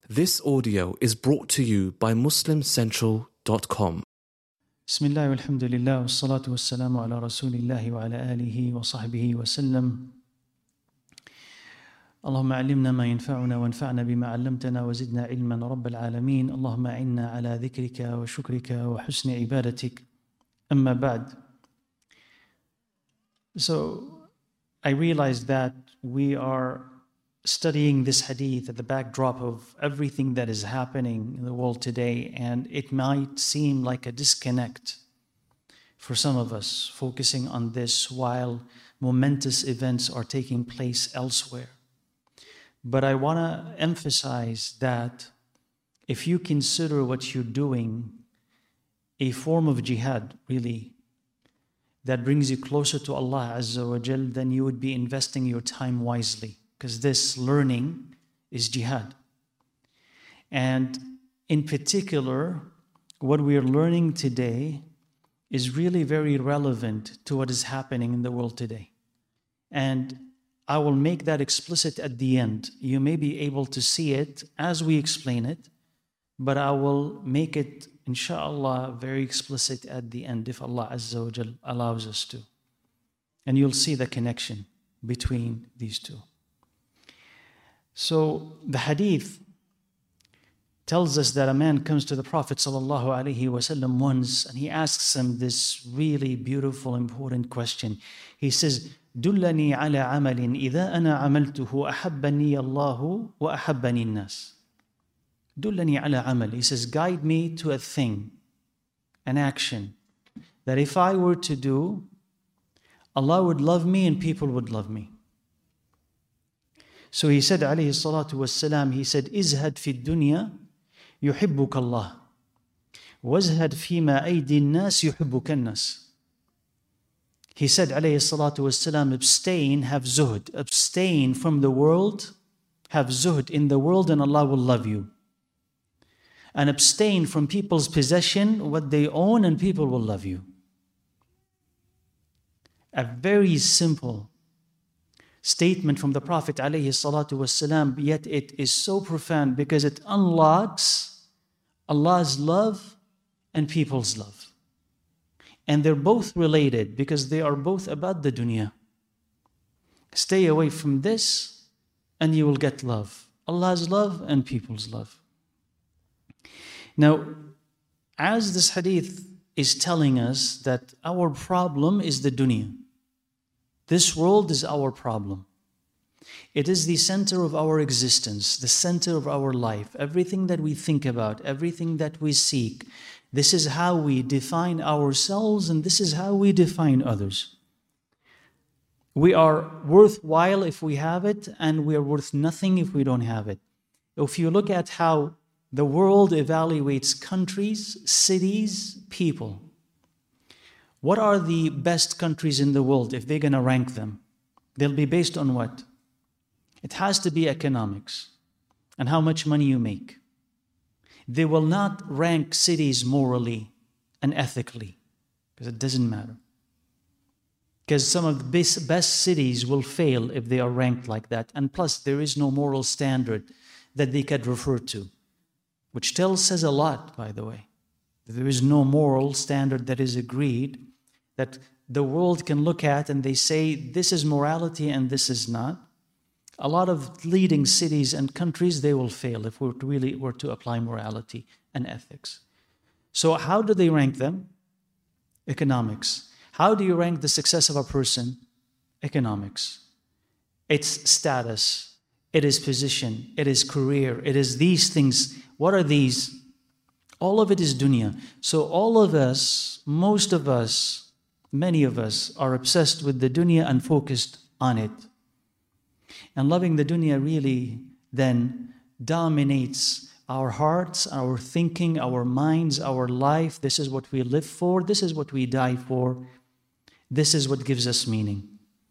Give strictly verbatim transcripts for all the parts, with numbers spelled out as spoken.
This audio is brought to you by Muslim Central dot com. Bismillah walhamdulillah wassalatu wassalamu ala rasulillahi wa ala alihi wa sahbihi wa sallam. اللهم علمنا ما ينفعنا وانفعنا بما علمتنا وزدنا علما رب العالمين. اللهم أعنا على ذكرك وشكرك وحسن عبادتك. أما بعد. So I realized that we are studying this hadith at the backdrop of everything that is happening in the world today, and it might seem like a disconnect for some of us, focusing on this while momentous events are taking place elsewhere. But I want to emphasize that if you consider what you're doing a form of jihad, really, that brings you closer to Allah Azza wa Jal, then you would be investing your time wisely, because this learning is jihad. And in particular, what we are learning today is really very relevant to what is happening in the world today. And I will make that explicit at the end. You may be able to see it as we explain it, but I will make it, inshallah, very explicit at the end if Allah Azza wa Jal allows us to. And you'll see the connection between these two. So the hadith tells us that a man comes to the Prophet sallallahu alaihi wasallam once, and he asks him this really beautiful, important question. He says, "Dullani ala amalin idha ana amaltuhu ahabbani Allahu wa ahabbani nas." Dullani ala amal. He says, guide me to a thing, an action, that if I were to do, Allah would love me and people would love me. So he said, alayhi salatu wassalam, he said, "Izhad fi dunya yuhibbuka Allah, wazhad fima aydi nas yuhibbuka nas." He said, alayhi salatu wassalam, abstain, have zuhd, abstain from the world, have zuhd in the world, and Allah will love you. And abstain from people's possession, what they own, and people will love you. A very simple statement from the Prophet alayhi salatu wasalam, yet it is so profound because it unlocks Allah's love and people's love. And they're both related because they are both about the dunya. Stay away from this and you will get love. Allah's love and people's love. Now, as this hadith is telling us that our problem is the dunya. This world is our problem. It is the center of our existence, the center of our life. Everything that we think about, everything that we seek, this is how we define ourselves and this is how we define others. We are worthwhile if we have it, and we are worth nothing if we don't have it. If you look at how the world evaluates countries, cities, people, what are the best countries in the world if they're going to rank them? They'll be based on what? It has to be economics and how much money you make. They will not rank cities morally and ethically because it doesn't matter. Because some of the best, best cities will fail if they are ranked like that. And plus, there is no moral standard that they could refer to, which tells says a lot, by the way. There is no moral standard that is agreed that the world can look at and they say this is morality and this is not. A lot of leading cities and countries, they will fail if we really were to apply morality and ethics. So how do they rank them? Economics. How do you rank the success of a person? Economics. It's status. It is position. It is career. It is these things. What are these? All of it is dunya. So all of us, most of us, many of us are obsessed with the dunya and focused on it. And loving the dunya really then dominates our hearts, our thinking, our minds, our life. This is what we live for. This is what we die for. This is what gives us meaning.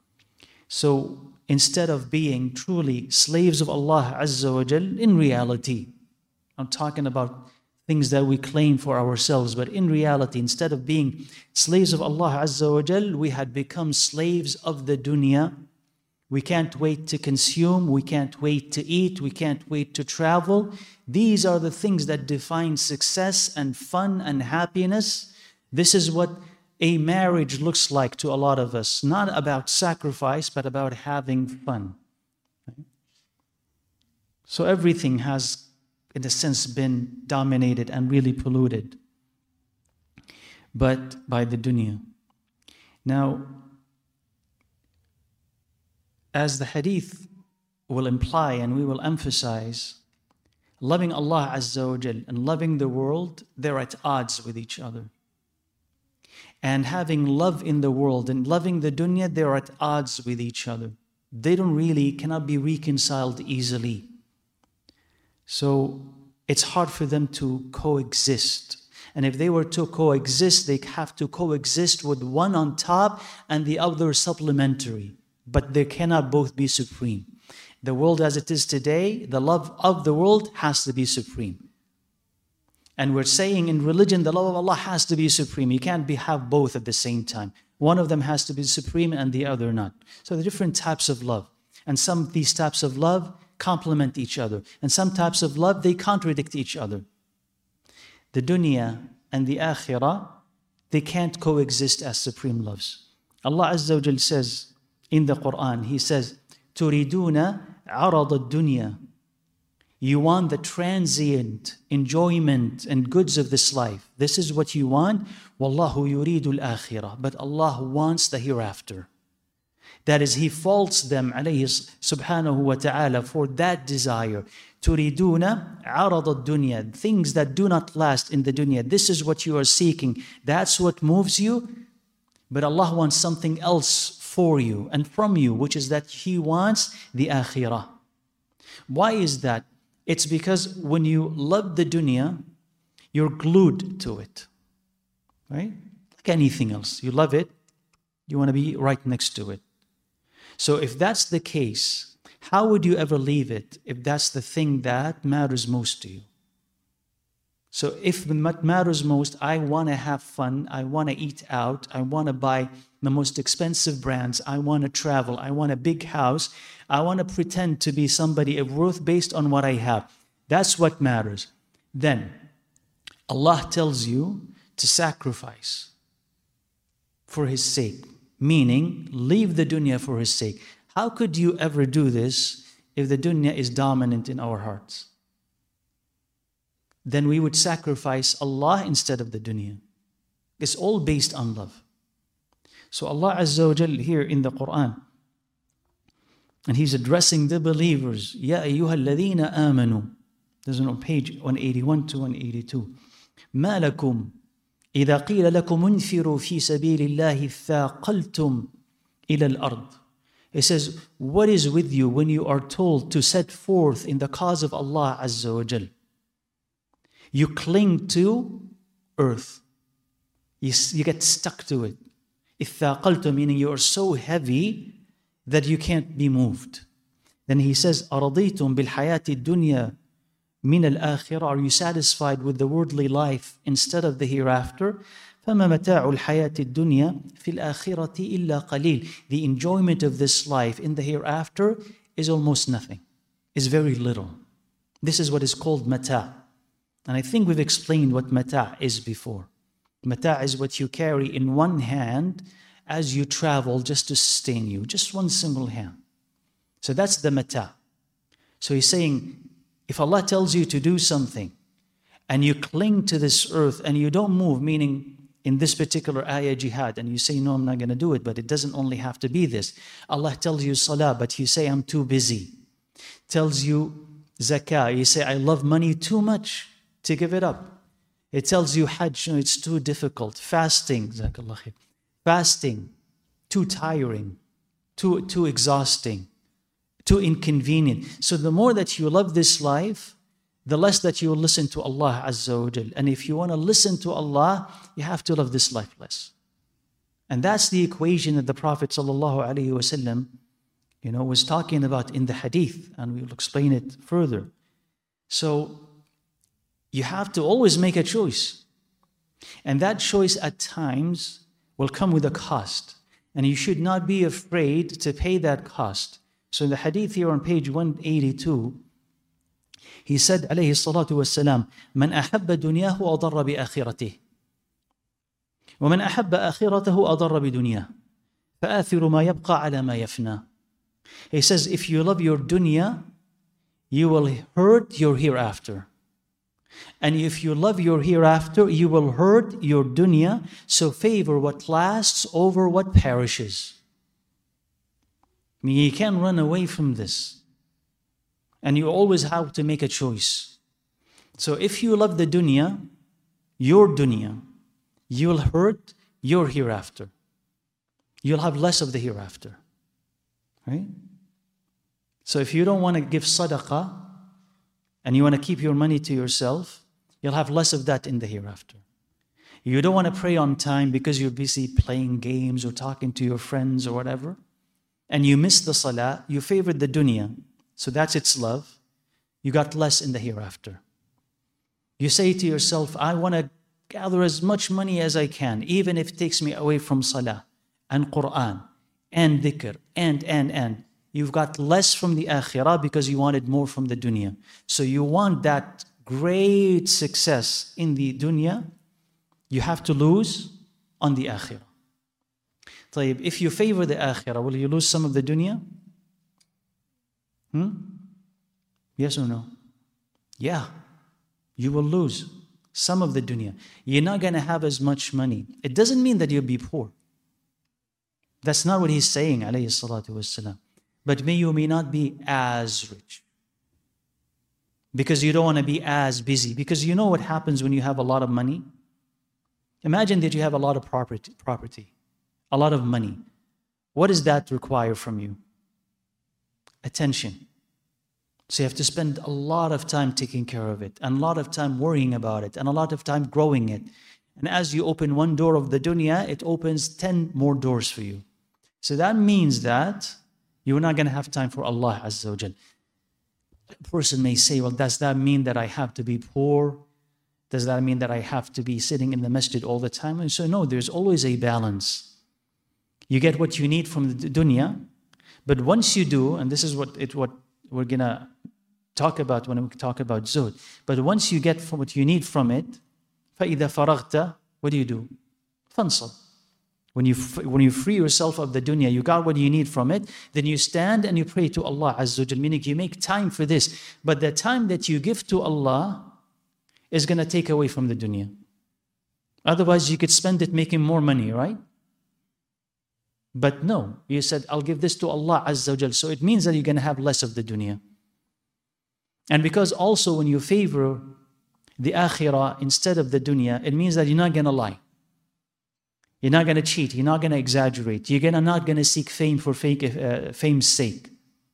So instead of being truly slaves of Allah Azza wa Jal, in reality, I'm talking about things that we claim for ourselves, but in reality, instead of being slaves of Allah Azza wa Jal, we had become slaves of the dunya, We can't wait to consume. We can't wait to eat. We can't wait to travel. These are the things that define success and fun and happiness. This is what a marriage looks like to a lot of us. Not about sacrifice, but about having fun. So everything has, in a sense, been dominated and really polluted, but by the dunya. Now, as the hadith will imply and we will emphasize, loving Allah Azza wa Jal and loving the world, they're at odds with each other. And having love in the world and loving the dunya, they're at odds with each other. They don't really, cannot be reconciled easily. So it's hard for them to coexist. And if they were to coexist, they have to coexist with one on top and the other supplementary. But they cannot both be supreme. The world as it is today, the love of the world has to be supreme. And we're saying in religion, the love of Allah has to be supreme. You can't be, have both at the same time. One of them has to be supreme and the other not. So there are different types of love. And some of these types of love complement each other. And some types of love, they contradict each other. The dunya and the akhirah, they can't coexist as supreme loves. Allah Azza wa Jal says in the Quran, He says, تُرِيدُونَ عَرَضَ الدُّنْيَا. You want the transient enjoyment and goods of this life. This is what you want. وَاللَّهُ يُرِيدُ الْآخِرَةِ. But Allah wants the hereafter. That is, He faults them, alayhi subhanahu wa ta'ala, for that desire. تُرِيدُونَ عَرَضَ الدُّنْيَا. Things that do not last in the dunya. This is what you are seeking. That's what moves you. But Allah wants something else for you and from you, which is that He wants the akhirah. Why is that? It's because when you love the dunya, you're glued to it, right? Like anything else. You love it, you want to be right next to it. So if that's the case, how would you ever leave it if that's the thing that matters most to you? So if what matters most, I want to have fun, I want to eat out, I want to buy the most expensive brands, I want to travel, I want a big house, I want to pretend to be somebody of worth based on what I have. That's what matters. Then Allah tells you to sacrifice for His sake, meaning leave the dunya for His sake. How could you ever do this if the dunya is dominant in our hearts? Then we would sacrifice Allah instead of the dunya. It's all based on love. So Allah Azza wa Jal here in the Quran, and He's addressing the believers, Ya ayyuha alladhina amanu. There's on page one eighty-one to one eighty-two. Ma lakum idha qila lakum unfiru fi sabilillahi thaqaltum ila al-ard. It says, what is with you when you are told to set forth in the cause of Allah Azza wa Jal? You cling to earth. You, you get stuck to it. Ithaqaltum, meaning you are so heavy that you can't be moved. Then He says, أَرَضِيتُمْ بِالْحَيَاةِ الدُّنْيَا مِنَ الْآخِرَةِ. Are you satisfied with the worldly life instead of the hereafter? فَمَا مَتَاعُ الْحَيَاةِ الدُّنْيَا فِي الْآخِرَةِ إِلَّا قَلِيلٌ. The enjoyment of this life in the hereafter is almost nothing, is very little. This is what is called mata'. And I think we've explained what mata' is before. Mata' is what you carry in one hand as you travel just to sustain you, just one single hand. So that's the mata'. So He's saying, if Allah tells you to do something and you cling to this earth and you don't move, meaning in this particular ayah jihad, and you say, no, I'm not going to do it, but it doesn't only have to be this. Allah tells you salah, but you say, I'm too busy. Tells you zakah, you say, I love money too much to give it up. It tells you hajj, no, it's too difficult. Fasting, fasting, too tiring, too, too exhausting, too inconvenient. So the more that you love this life, the less that you will listen to Allah Azza wa Jal. And if you want to listen to Allah, you have to love this life less. And that's the equation that the Prophet sallallahu alaihi wasallam, you know, was talking about in the hadith, and we will explain it further. So you have to always make a choice. And that choice at times will come with a cost. And you should not be afraid to pay that cost. So in the hadith here on page one eighty-two, he said, alayhi salatu wassalam, من أحب دنياه أضر بآخرته ومن أحب آخرته أضر بدنياه فآثر ما يبقى على ما يفنى. He says, if you love your dunya, you will hurt your hereafter. And if you love your hereafter, you will hurt your dunya. So favor what lasts over what perishes. I mean, you can't run away from this. And you always have to make a choice. So if you love the dunya, your dunya, you will hurt your hereafter. You'll have less of the hereafter. Right? So if you don't want to give sadaqah and you want to keep your money to yourself, you'll have less of that in the hereafter. You don't want to pray on time because you're busy playing games or talking to your friends or whatever, and you miss the salah, you favored the dunya, so that's its love, you got less in the hereafter. You say to yourself, I want to gather as much money as I can, even if it takes me away from salah and Quran and dhikr and, and, and. You've got less from the akhirah because you wanted more from the dunya. So you want that great success in the dunya, you have to lose on the akhirah. طيب, if you favor the akhirah, will you lose some of the dunya? Hmm? Yes or no? Yeah, you will lose some of the dunya. You're not going to have as much money. It doesn't mean that you'll be poor. That's not what he's saying, alayhi salatu wassalam. But may you may not be as rich. Because you don't want to be as busy. Because you know what happens when you have a lot of money? Imagine that you have a lot of property, property, a lot of money. What does that require from you? Attention. So you have to spend a lot of time taking care of it, and a lot of time worrying about it, and a lot of time growing it. And as you open one door of the dunya, it opens ten more doors for you. So that means that you're not going to have time for Allah Azza wa Jal. A person may say, well, does that mean that I have to be poor? Does that mean that I have to be sitting in the masjid all the time? And so no, there's always a balance. You get what you need from the dunya, but once you do, and this is what it what we're going to talk about when we talk about zuhd, but once you get from what you need from it, فَإِذَا فَرَغْتَ, what do you do? فَانْصَبْ. When you, when you free yourself of the dunya, you got what you need from it, then you stand and you pray to Allah Azza wa Jal, meaning you make time for this. But the time that you give to Allah is going to take away from the dunya. Otherwise, you could spend it making more money, right? But no, you said, I'll give this to Allah Azza wa Jal. So it means that you're going to have less of the dunya. And because also when you favor the akhirah instead of the dunya, it means that you're not going to lie. You're not going to cheat. You're not going to exaggerate. You're gonna, not going to seek fame for fake, uh, fame's sake.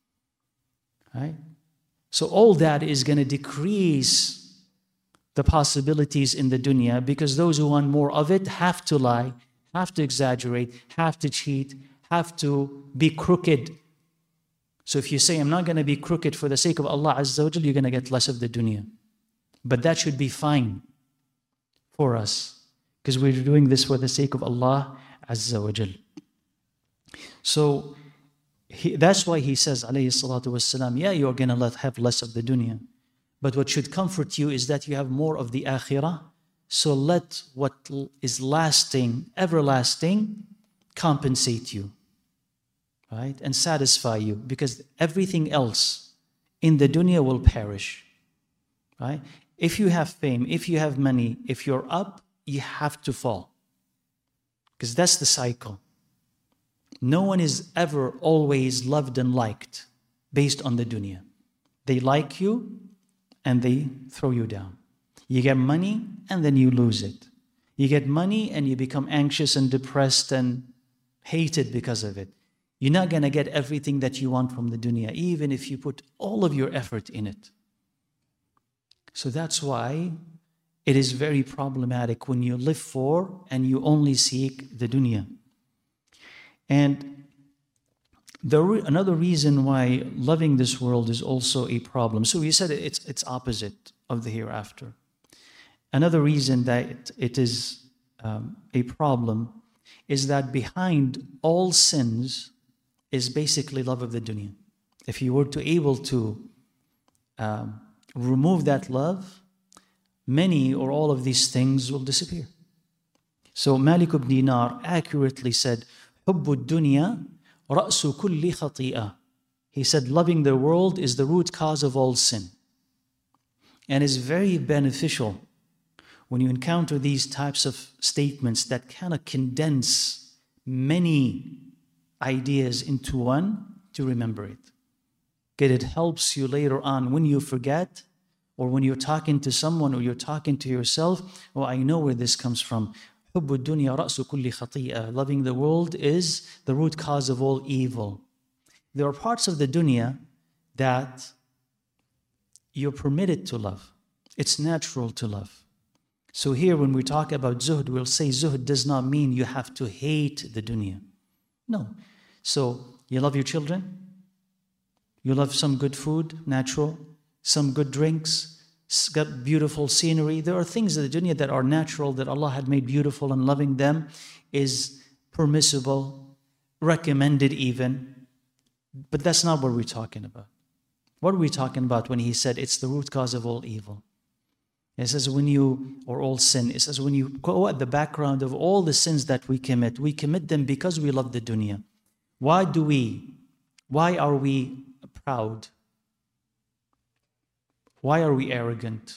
Right? So all that is going to decrease the possibilities in the dunya, because those who want more of it have to lie, have to exaggerate, have to cheat, have to be crooked. So if you say, I'm not going to be crooked for the sake of Allah Azza wa Jal, you're going to get less of the dunya. But that should be fine for us, because we're doing this for the sake of Allah Azza wa Jal. So he, that's why he says, alayhi salatu wassalam, yeah, you're going to have less of the dunya. But what should comfort you is that you have more of the akhirah. So let what is lasting, everlasting, compensate you, right? And satisfy you, because everything else in the dunya will perish, right? If you have fame, if you have money, if you're up, you have to fall, because that's the cycle. No one is ever always loved and liked based on the dunya. They like you and they throw you down. You get money and then you lose it. You get money and you become anxious and depressed and hated because of it. You're not going to get everything that you want from the dunya, even if you put all of your effort in it. So that's why it is very problematic when you live for and you only seek the dunya. And the re- another reason why loving this world is also a problem. So you said it's it's opposite of the hereafter. Another reason that it, it is um, a problem is that behind all sins is basically love of the dunya. If you were to able to um, remove that love, many or all of these things will disappear. So Malik ibn Dinar accurately said, حُبُّ الدُّنْيَا رَأْسُ كُلِّ خَطِيئَةٍ. He said, loving the world is the root cause of all sin. And is very beneficial when you encounter these types of statements that kind of condense many ideas into one, to remember it. Because it helps you later on when you forget, or when you're talking to someone, or you're talking to yourself, oh, I know where this comes from. حُبُّ الدُّنْيَا رَأْسُ كُلِّ خَطِيئَةٍ. Loving the world is the root cause of all evil. There are parts of the dunya that you're permitted to love. It's natural to love. So here when we talk about zuhd, we'll say zuhd does not mean you have to hate the dunya. No. So you love your children, you love some good food, natural, some good drinks, got beautiful scenery. There are things in the dunya that are natural, that Allah had made beautiful, and loving them is permissible, recommended even. But that's not what we're talking about. What are we talking about when He said it's the root cause of all evil? It says when you, or all sin, it says when you go at the background of all the sins that we commit, we commit them because we love the dunya. Why do we, why are we proud? Why are we arrogant?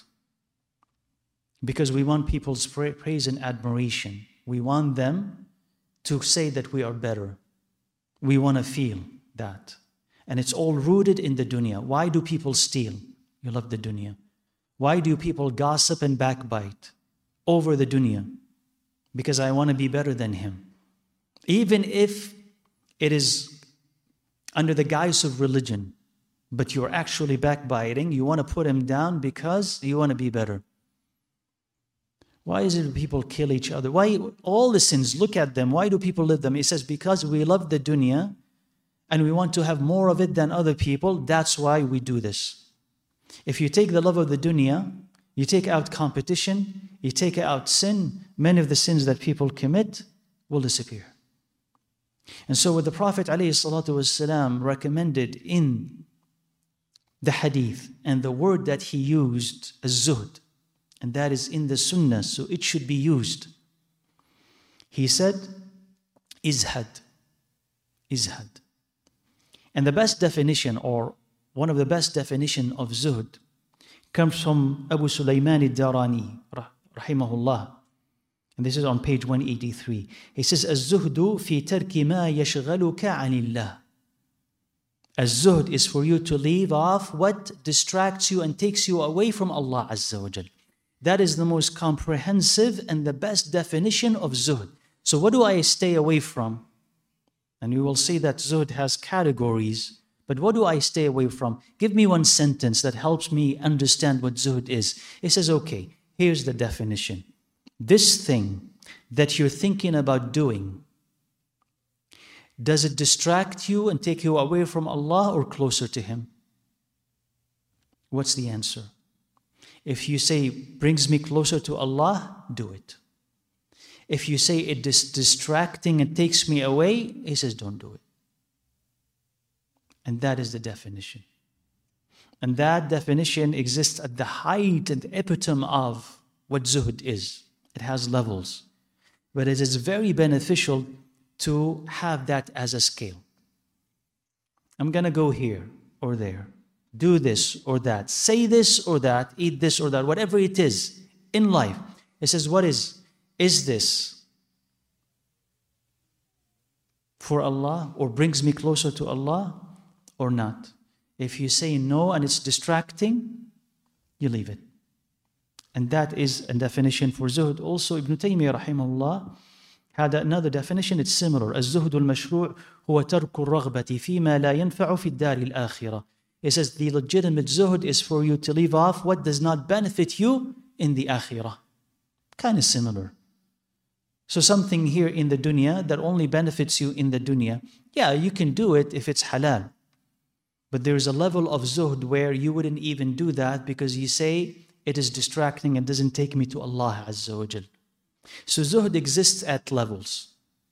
Because we want people's praise and admiration. We want them to say that we are better. We want to feel that. And it's all rooted in the dunya. Why do people steal? You love the dunya. Why do people gossip and backbite over the dunya? Because I want to be better than him. Even if it is under the guise of religion, but you're actually backbiting, you want to put him down because you want to be better. Why is it people kill each other? Why all the sins, look at them, why do people live them? It says because we love the dunya and we want to have more of it than other people, that's why we do this. If you take the love of the dunya, you take out competition, you take out sin, many of the sins that people commit will disappear. And so what the Prophet ﷺ recommended in the hadith and the word that he used as zuhd, and that is in the sunnah, so it should be used. He said, izhad, izhad. And the best definition, or one of the best definition of zuhd, comes from Abu Sulaiman al-Darani, rahimahullah. And this is on page one eighty-three. He says, az-zuhdu fi tarki ma yashghaluka anillah. Az-zuhd is for you to leave off what distracts you and takes you away from Allah Azza wa Jal. That is the most comprehensive and the best definition of zuhd. So what do I stay away from? And you will see that zuhd has categories. But what do I stay away from? Give me one sentence that helps me understand what zuhd is. It says, okay, here's the definition. This thing that you're thinking about doing, does it distract you and take you away from Allah or closer to Him? What's the answer? If you say, brings me closer to Allah, do it. If you say it is distracting and takes me away, He says, don't do it. And that is the definition. And that definition exists at the height and epitome of what zuhd is. It has levels. But it is very beneficial to have that as a scale. I'm going to go here or there, do this or that, say this or that, eat this or that, whatever it is in life. It says, what is, is this for Allah or brings me closer to Allah or not? If you say no and it's distracting, you leave it. And that is a definition for zuhd. Also, Ibn Taymiyyah rahimahullah had another definition. It's similar. الزهد المشروع هو ترك الرغبة فيما لا ينفع في الدار الآخرة. It says the legitimate zuhd is for you to leave off what does not benefit you in the akhirah. Kind of similar. So something here in the dunya that only benefits you in the dunya, yeah, you can do it if it's halal. But there is a level of zuhd where you wouldn't even do that because you say, it is distracting and doesn't take me to Allah Azza wa Jal. So zuhd exists at levels.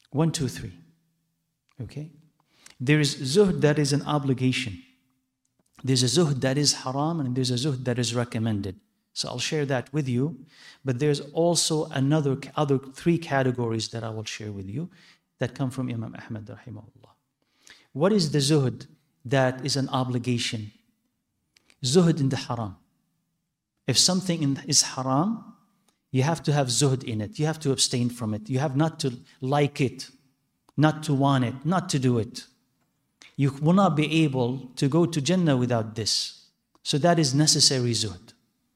One, two, three. Okay? There is zuhd that is an obligation. There's a zuhd that is haram, and there's a zuhd that is recommended. So I'll share that with you. But there's also another other three categories that I will share with you that come from Imam Ahmad rahimahullah. What is the zuhd that is an obligation? Zuhd in the haram. If something is haram, you have to have zuhd in it. You have to abstain from it. You have not to like it, not to want it, not to do it. You will not be able to go to Jannah without this. So that is necessary zuhd.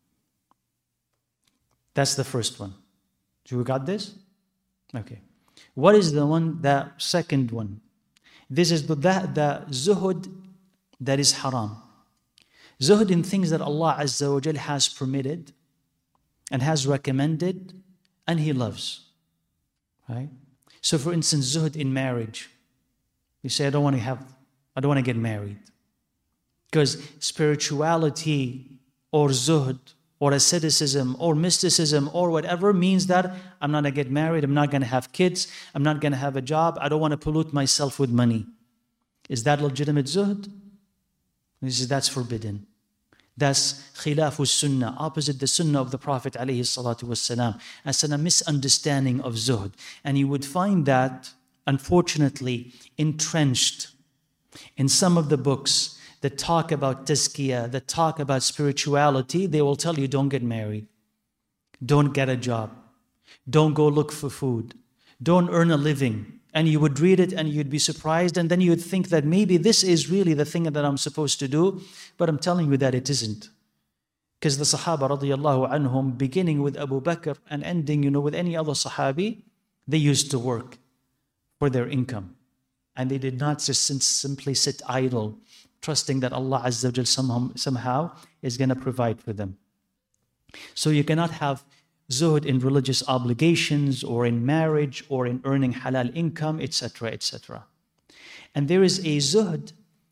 That's the first one. Do you got this? Okay. What is the one, the second one? This is the, the, the zuhd that is haram. Zuhd in things that Allah Azza wa Jal has permitted and has recommended and He loves. Right? So for instance, zuhd in marriage. You say, I don't want to have, I don't want to get married. Because spirituality or zuhd or asceticism or mysticism or whatever means that I'm not going to get married, I'm not going to have kids, I'm not going to have a job, I don't want to pollute myself with money. Is that legitimate zuhd? He says that's forbidden. That's khilafus sunnah, opposite the sunnah of the Prophet alayhi salatu wassalam. That's a misunderstanding of zuhd. And you would find that, unfortunately, entrenched in some of the books that talk about tazkiyah, that talk about spirituality. They will tell you, don't get married, don't get a job, don't go look for food, don't earn a living. And you would read it and you'd be surprised, and then you'd think that maybe this is really the thing that I'm supposed to do, but I'm telling you that it isn't. Because the Sahaba radiallahu anhum, beginning with Abu Bakr and ending, you know, with any other Sahabi, they used to work for their income. And they did not just simply sit idle, trusting that Allah Azza wa Jal somehow, somehow is going to provide for them. So you cannot have zuhd in religious obligations or in marriage or in earning halal income, et cetera, et cetera. And there is a zuhd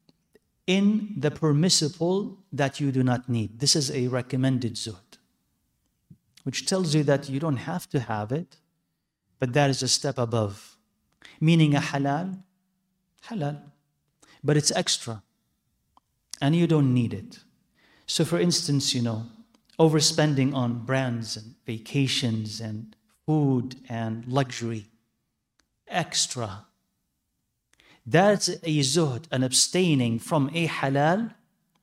in the permissible that you do not need. This is a recommended zuhd, which tells you that you don't have to have it, but that is a step above. Meaning a halal, halal, but it's extra, and you don't need it. So for instance, you know, overspending on brands and vacations and food and luxury, extra. That's a zuhd, an abstaining from a halal,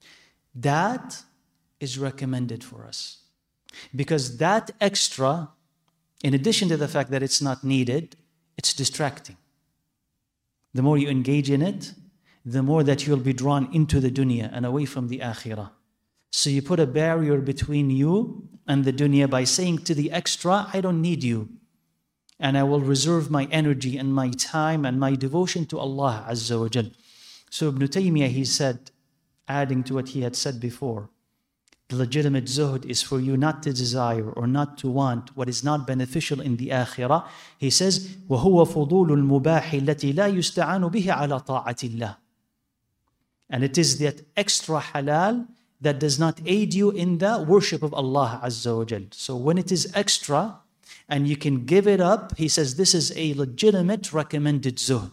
that is recommended for us. Because that extra, in addition to the fact that it's not needed, it's distracting. The more you engage in it, the more that you'll be drawn into the dunya and away from the akhirah. So you put a barrier between you and the dunya by saying to the extra, I don't need you. And I will reserve my energy and my time and my devotion to Allah Azza wa Jal. So Ibn Taymiyyah, he said, adding to what he had said before, the legitimate zuhd is for you not to desire or not to want what is not beneficial in the akhirah. He says, وَهُوَ فُضُولُ الْمُبَاحِ الَّتِي لَا يُسْتَعَانُ بِهِ عَلَى طَاعَةِ اللَّهِ. And it is that extra halal that does not aid you in the worship of Allah Azza wa Jal. So when it is extra and you can give it up, he says this is a legitimate recommended zuhd.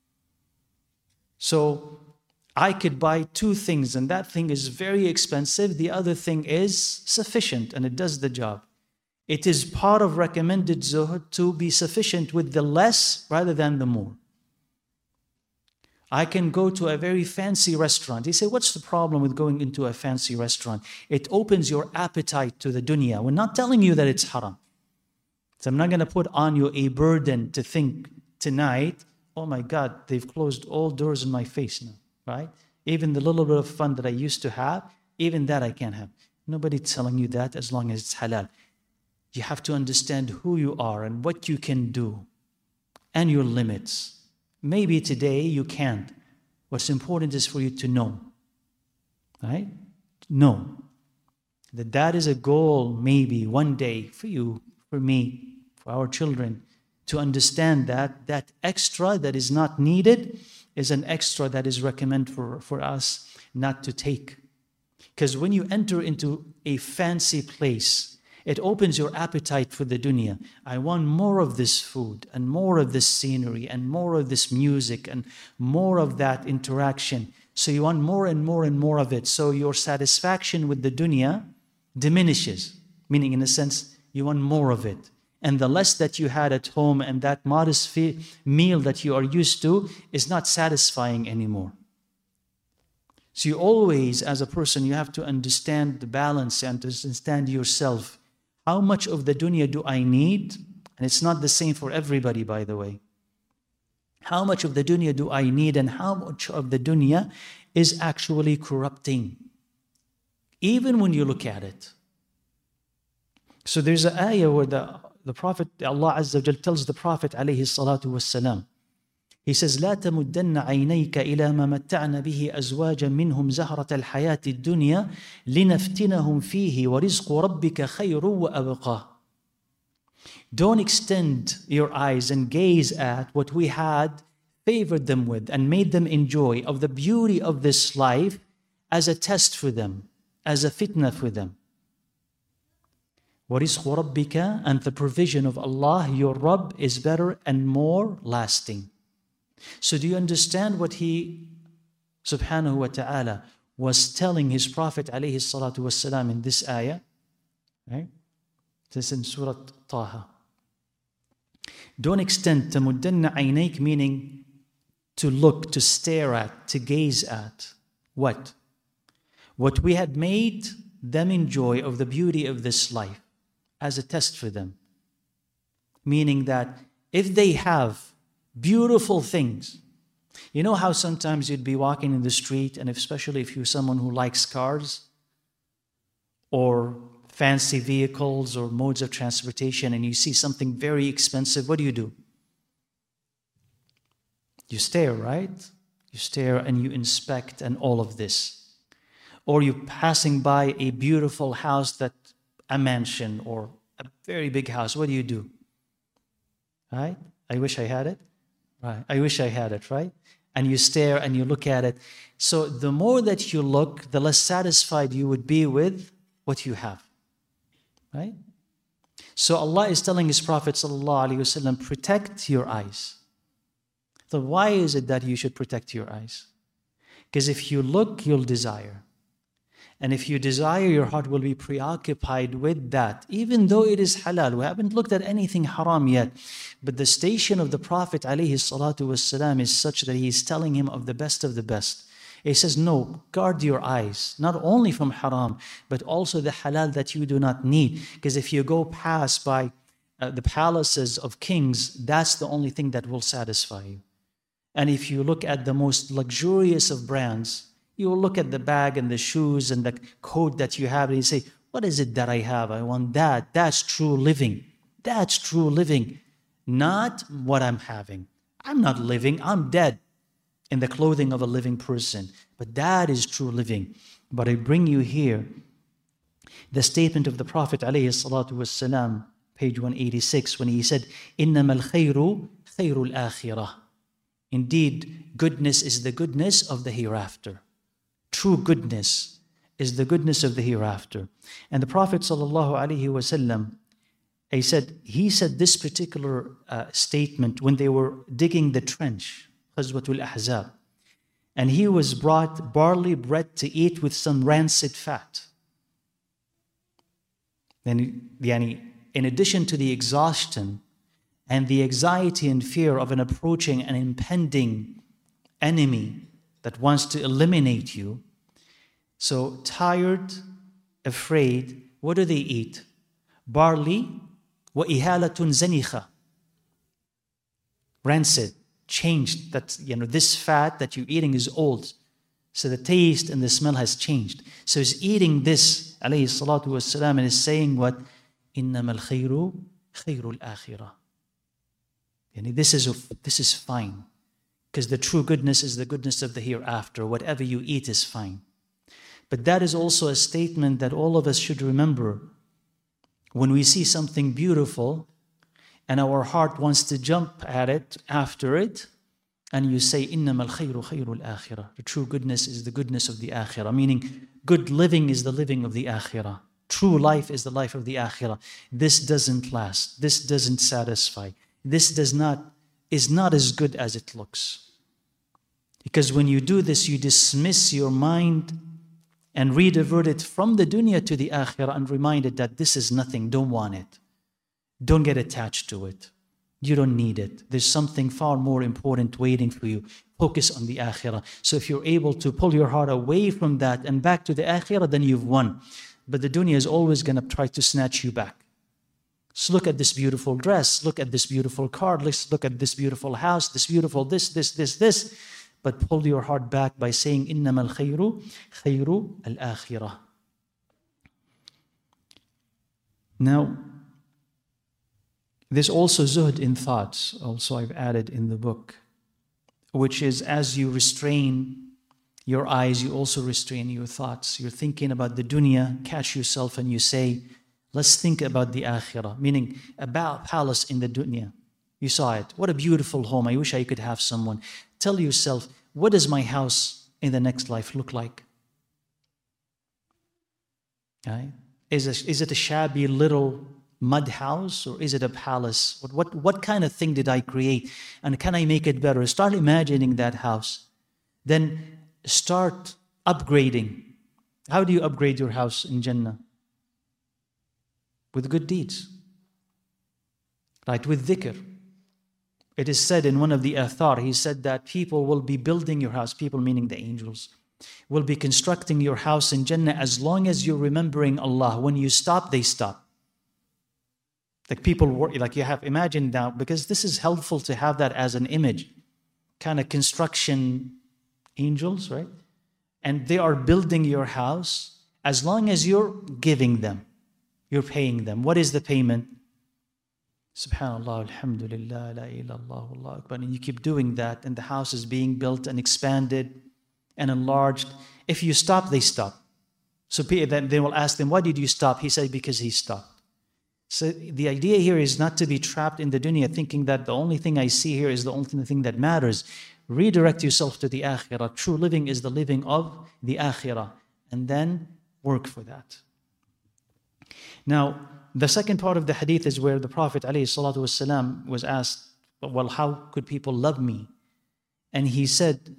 So I could buy two things and that thing is very expensive, the other thing is sufficient and it does the job. It is part of recommended zuhd to be sufficient with the less rather than the more. I can go to a very fancy restaurant. You say, what's the problem with going into a fancy restaurant? It opens your appetite to the dunya. We're not telling you that it's haram. So I'm not going to put on you a burden to think tonight, oh my God, they've closed all doors in my face now, right? Even the little bit of fun that I used to have, even that I can't have. Nobody's telling you that as long as it's halal. You have to understand who you are and what you can do and your limits. Maybe today you can't. What's important is for you to know, right? Know that that is a goal maybe one day for you, for me, for our children, to understand that that extra that is not needed is an extra that is recommended for, for us not to take. Because when you enter into a fancy place It opens your appetite for the dunya. I want more of this food and more of this scenery and more of this music and more of that interaction. So you want more and more and more of it. So your satisfaction with the dunya diminishes, meaning in a sense, you want more of it. And the less that you had at home and that modest fe- meal that you are used to is not satisfying anymore. So you always, as a person, you have to understand the balance and to understand yourself. How much of the dunya do I need? And it's not the same for everybody, by the way. How much of the dunya do I need, and how much of the dunya is actually corrupting? Even when you look at it. So there's an ayah where the, the Prophet, Allah Azza wa Jal tells the Prophet alayhi salatu wassalam, he says, لا تمدن عينيك إلى ما متعنا به أزواجا منهم زهرة الحياة الدنيا لنفتنهم فيه ورزق ربك خير وأبقى. Don't extend your eyes and gaze at what we had favored them with and made them enjoy of the beauty of this life as a test for them, as a fitna for them. وَرِزْقُ رَبِّكَ, and the provision of Allah, your Rabb, is better and more lasting. So do you understand what he, subhanahu wa ta'ala, was telling his Prophet alayhi salatu wasalam in this ayah? Right? This is in Surah Taha. Don't extend تَمُدَّنَّ عَيْنَيْكَ, meaning to look, to stare at, to gaze at. What? What we had made them enjoy of the beauty of this life as a test for them. Meaning that if they have beautiful things, you know how sometimes you'd be walking in the street, and especially if you're someone who likes cars or fancy vehicles or modes of transportation, and you see something very expensive, what do you do? You stare, right? You stare and you inspect and all of this. Or you're passing by a beautiful house, that a mansion or a very big house, what do you do? Right? I wish I had it. Right. I wish I had it, right? And you stare and you look at it. So the more that you look, the less satisfied you would be with what you have. Right? So Allah is telling His Prophet sallallahu alaihi wasallam, protect your eyes. So why is it that you should protect your eyes? Because if you look, you'll desire. And if you desire, your heart will be preoccupied with that, even though it is halal. We haven't looked at anything haram yet. But the station of the Prophet ﷺ is such that he is telling him of the best of the best. He says, no, guard your eyes, not only from haram, but also the halal that you do not need. Because if you go past by uh, the palaces of kings, that's the only thing that will satisfy you. And if you look at the most luxurious of brands, you will look at the bag and the shoes and the coat that you have, and you say, what is it that I have? I want that. That's true living. That's true living. Not what I'm having. I'm not living. I'm dead in the clothing of a living person. But that is true living. But I bring you here the statement of the Prophet ﷺ, page one eighty-six, when he said, إِنَّمَا الْخَيْرُ خَيْرُ الْآخِرَةِ. Indeed, goodness is the goodness of the hereafter. True goodness is the goodness of the hereafter. And the Prophet ﷺ, he said, he said this particular uh, statement when they were digging the trench, Ghazwatul Ahzab. And he was brought barley bread to eat with some rancid fat. Then, yani, in addition to the exhaustion and the anxiety and fear of an approaching and impending enemy that wants to eliminate you, so tired, afraid, what do they eat? Barley, wa ihalatun zanikha. Rancid, changed. That, you know, this fat that you're eating is old. So the taste and the smell has changed. So he's eating this, alayhi salatu wassalam, and is saying what? إِنَّمَا الْخَيْرُ خَيْرُ الْآخِرَةِ. Yani this is, this is fine. Because the true goodness is the goodness of the hereafter. Whatever you eat is fine. But that is also a statement that all of us should remember. When we see something beautiful and our heart wants to jump at it, after it, and you say, إِنَّمَا الْخَيْرُ خَيْرُ الْآخِرَةِ. The true goodness is the goodness of the akhirah. Meaning, good living is the living of the akhirah. True life is the life of the akhirah. This doesn't last. This doesn't satisfy. This does not, is not as good as it looks. Because when you do this, you dismiss your mind and redivert it from the dunya to the akhirah and remind it that this is nothing, don't want it. Don't get attached to it. You don't need it. There's something far more important waiting for you. Focus on the akhirah. So if you're able to pull your heart away from that and back to the akhirah, then you've won. But the dunya is always going to try to snatch you back. So look at this beautiful dress. Look at this beautiful car. Let's look at this beautiful house, this beautiful this, this, this, this. But pull your heart back by saying, إِنَّمَا الْخَيْرُ خَيْرُ الْآخِرَةِ. Now, there's also zuhd in thoughts, also I've added in the book, which is as you restrain your eyes, you also restrain your thoughts. You're thinking about the dunya, catch yourself and you say, let's think about the akhirah, meaning about palace in the dunya. You saw it. What a beautiful home. I wish I could have someone. Tell yourself, what does my house in the next life look like? Right? Is, a, is it a shabby little mud house or is it a palace? What, what, what kind of thing did I create? And can I make it better? Start imagining that house. Then start upgrading. How do you upgrade your house in Jannah? With good deeds. Right? With dhikr. It is said in one of the athar, he said that people will be building your house, people meaning the angels, will be constructing your house in Jannah as long as you're remembering Allah. When you stop, they stop. Like people, like you have, imagine now, because this is helpful to have that as an image, kind of construction angels, right? And they are building your house as long as you're giving them, you're paying them. What is the payment? Subhanallah, alhamdulillah, la ilallah, Allah akbar. And you keep doing that, and the house is being built and expanded and enlarged. If you stop, they stop. So then they will ask them, why did you stop? He said, because he stopped. So the idea here is not to be trapped in the dunya thinking that the only thing I see here is the only thing that matters. Redirect yourself to the akhirah. True living is the living of the akhirah. And then work for that. Now, the second part of the hadith is where the Prophet ﷺ was asked, well, how could people love me? And he said,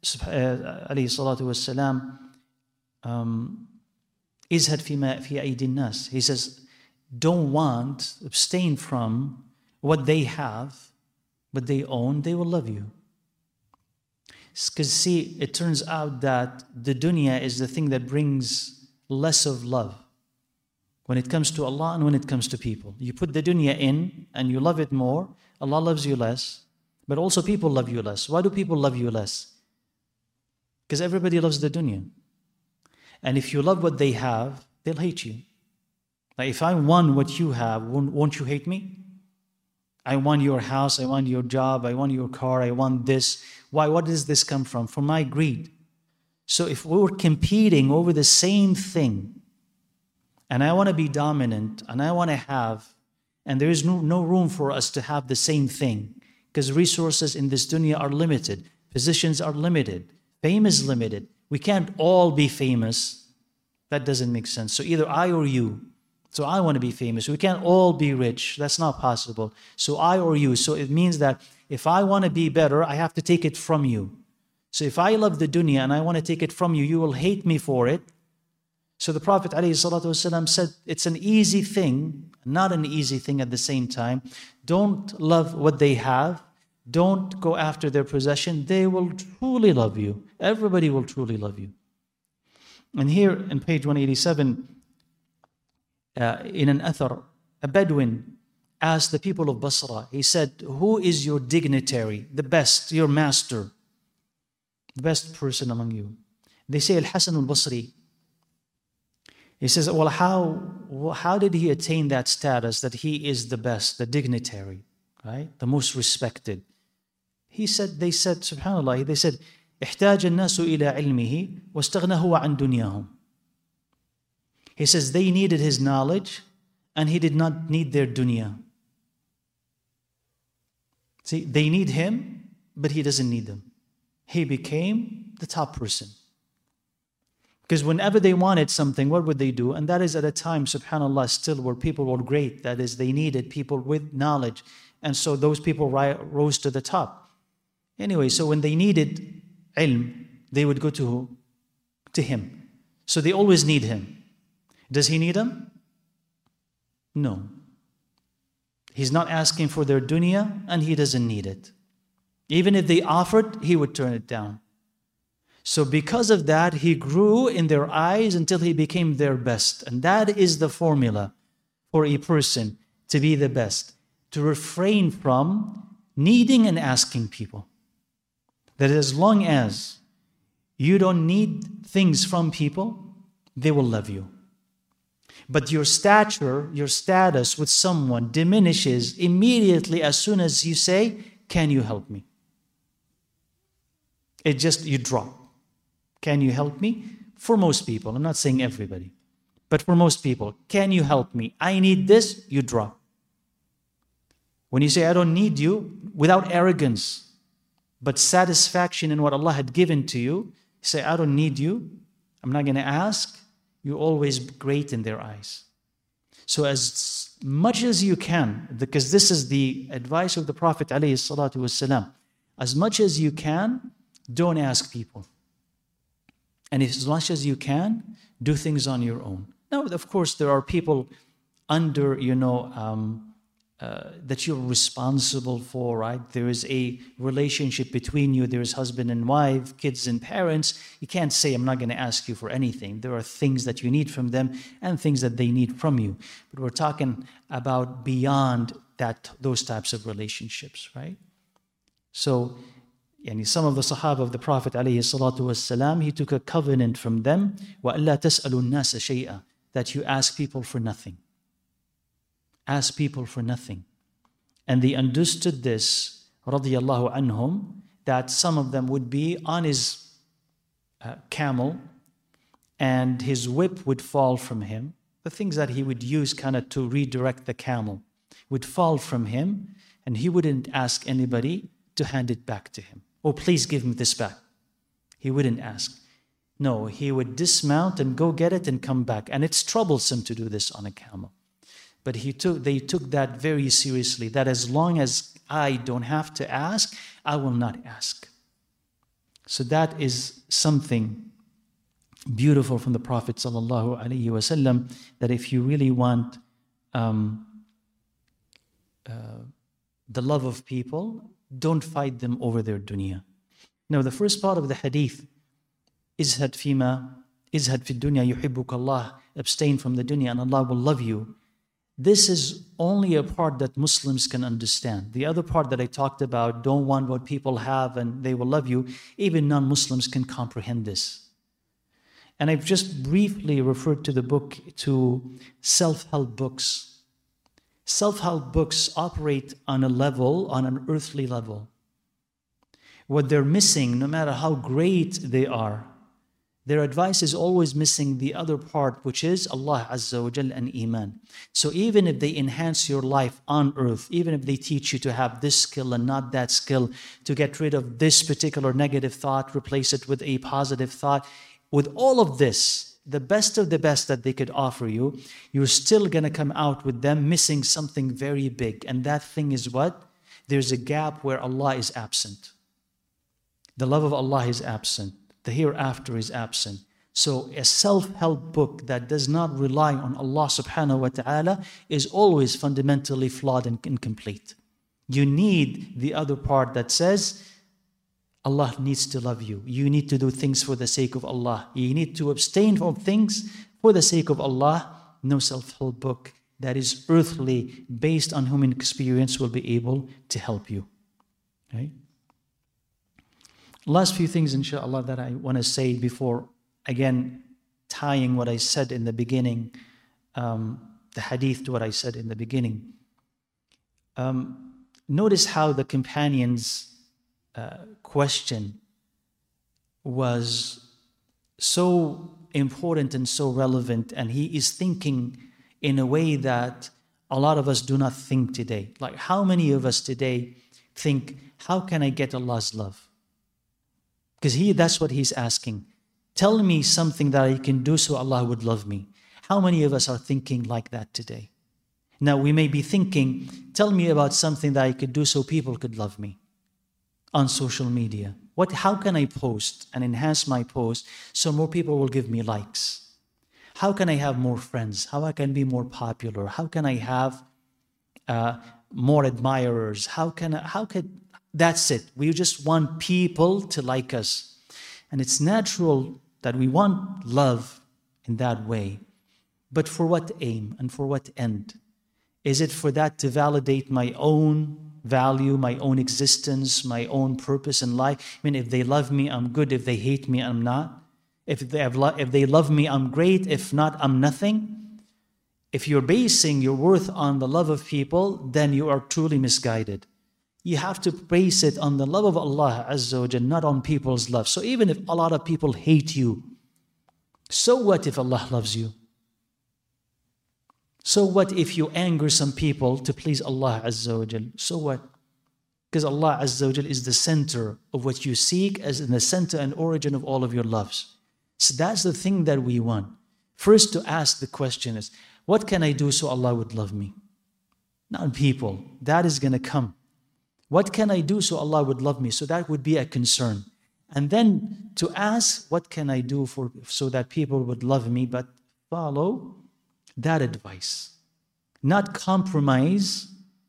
ﷺ, um, izhad fima fi aydin nas. He says, don't want, abstain from what they have, what they own, they will love you. Because see, it turns out that the dunya is the thing that brings less of love when it comes to Allah and when it comes to people. You put the dunya in and you love it more, Allah loves you less, but also people love you less. Why do people love you less? Because everybody loves the dunya. And if you love what they have, they'll hate you. Like if I want what you have, won't, won't you hate me? I want your house, I want your job, I want your car, I want this. Why? What does this come from? From my greed. So if we were competing over the same thing, and I want to be dominant, and I want to have, and there is no, no room for us to have the same thing, because resources in this dunya are limited, positions are limited, fame is limited. We can't all be famous. That doesn't make sense. So either I or you. So I want to be famous. We can't all be rich. That's not possible. So I or you. So it means that if I want to be better, I have to take it from you. So if I love the dunya and I want to take it from you, you will hate me for it. So the Prophet ﷺ said, it's an easy thing, not an easy thing at the same time. Don't love what they have. Don't go after their possession. They will truly love you. Everybody will truly love you. And here in page one eighty-seven, uh, in an athar, a Bedouin asked the people of Basra, he said, who is your dignitary, the best, your master, the best person among you? They say Al-Hasan al-Basri. He says, well, how, how did he attain that status that he is the best, the dignitary, right? The most respected. He said, they said, subhanAllah, they said, احتاج الناس إلى علمه واستغناه عن دنياهم. He says they needed his knowledge and he did not need their dunya. See, they need him, but he doesn't need them. He became the top person. Because whenever they wanted something, what would they do? And that is at a time, subhanAllah, still where people were great. That is, they needed people with knowledge. And so those people ri- rose to the top. Anyway, so when they needed ilm, they would go to who? To him. So they always need him. Does he need them? No. He's not asking for their dunya, and he doesn't need it. Even if they offered, he would turn it down. So because of that, he grew in their eyes until he became their best. And that is the formula for a person to be the best. To refrain from needing and asking people. That as long as you don't need things from people, they will love you. But your stature, your status with someone diminishes immediately as soon as you say, can you help me? It just, you drop. Can you help me? For most people, I'm not saying everybody, but for most people, can you help me? I need this, you drop. When you say, I don't need you, without arrogance, but satisfaction in what Allah had given to you, you say, I don't need you, I'm not going to ask, you're always great in their eyes. So as much as you can, because this is the advice of the Prophet ﷺ, as much as you can, don't ask people. And as much as you can, do things on your own. Now, of course, there are people under, you know, um, uh, that you're responsible for, right? There is a relationship between you. There is husband and wife, kids and parents. You can't say, I'm not going to ask you for anything. There are things that you need from them and things that they need from you. But we're talking about beyond that, those types of relationships, right? So, Yani some of the Sahaba of the Prophet ﷺ, he took a covenant from them, وَأَلَّا تَسْأَلُوا النَّاسَ شَيْئًا, that you ask people for nothing. Ask people for nothing. And they understood this, radiyallahu anhum, that some of them would be on his uh, camel and his whip would fall from him. The things that he would use kind of to redirect the camel would fall from him, and he wouldn't ask anybody to hand it back to him. Oh, please give me this back. He wouldn't ask. No, he would dismount and go get it and come back. And it's troublesome to do this on a camel. But he took, they took that very seriously, that as long as I don't have to ask, I will not ask. So that is something beautiful from the Prophet ﷺ, that if you really want um, uh, the love of people, don't fight them over their dunya. Now, the first part of the hadith, izhad fima, izhad fi dunya yuhibbuk Allah, abstain from the dunya and Allah will love you. This is only a part that Muslims can understand. The other part that I talked about, don't want what people have and they will love you, even non-Muslims can comprehend this. And I've just briefly referred to the book, to self-help books. Self-help books operate on a level, on an earthly level. What they're missing, no matter how great they are, their advice is always missing the other part, which is Allah Azza wa Jal and Iman. So even if they enhance your life on earth, even if they teach you to have this skill and not that skill, to get rid of this particular negative thought, replace it with a positive thought, with all of this, the best of the best that they could offer you, you're still going to come out with them missing something very big. And that thing is what? There's a gap where Allah is absent. The love of Allah is absent. The hereafter is absent. So a self-help book that does not rely on Allah subhanahu wa ta'ala is always fundamentally flawed and incomplete. You need the other part that says, Allah needs to love you. You need to do things for the sake of Allah. You need to abstain from things for the sake of Allah. No self-help book that is earthly, based on human experience, will be able to help you. Right? Last few things, inshallah, that I want to say before, again, tying what I said in the beginning, um, the hadith to what I said in the beginning. Um, notice how the companions' uh, question was so important and so relevant, and he is thinking in a way that a lot of us do not think today. Like, how many of us today think, how can I get Allah's love? Because he, that's what he's asking. Tell me something that I can do so Allah would love me. How many of us are thinking like that today? Now we may be thinking, tell me about something that I could do so people could love me on social media. What, how can I post and enhance my post so more people will give me likes? How can I have more friends? How I can be more popular? How can I have uh, more admirers? How can I, how could, that's it. We just want people to like us. And it's natural that we want love in that way. But for what aim and for what end? Is it for that to validate my own value, my own existence, my own purpose in life? I mean, if they love me, I'm good. If they hate me, I'm not. If they, have lo- if they love me, I'm great. If not, I'm nothing. If you're basing your worth on the love of people, then you are truly misguided. You have to base it on the love of Allah Azza wa Jal, not on people's love. So even if a lot of people hate you, so what if Allah loves you? So what if you anger some people to please Allah Azza wa Jal? So what? Because Allah Azza wa Jal is the center of what you seek, as in the center and origin of all of your loves. So that's the thing that we want. First to ask the question is, what can I do so Allah would love me? Not people. That is going to come. What can I do so Allah would love me? So that would be a concern. And then to ask, what can I do for so that people would love me? But follow that advice. Not compromise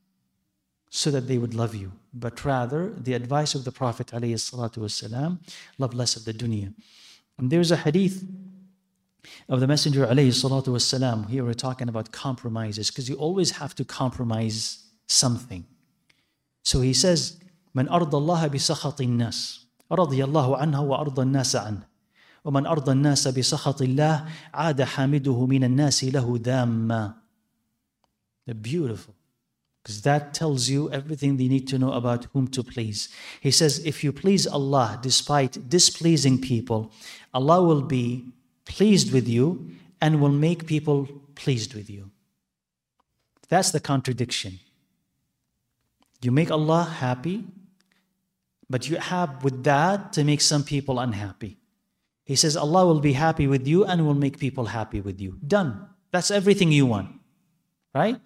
so that they would love you, but rather the advice of the Prophet ﷺ, love less of the dunya. And there's a hadith of the Messenger ﷺ. Here we're talking about compromises, because you always have to compromise something. So he says, من أرضى الله بسخط الناس رضي الله عنه وأرضى الناس عنه ومن أرضى الناس بسخط الله عاد حامده من الناس له ذاما. They're beautiful, because that tells you everything they need to know about whom to please. He says, if you please Allah despite displeasing people, Allah will be pleased with you and will make people pleased with you. That's the contradiction. You make Allah happy, but you have with that to make some people unhappy. He says Allah will be happy with you and will make people happy with you. Done. That's everything you want. Right?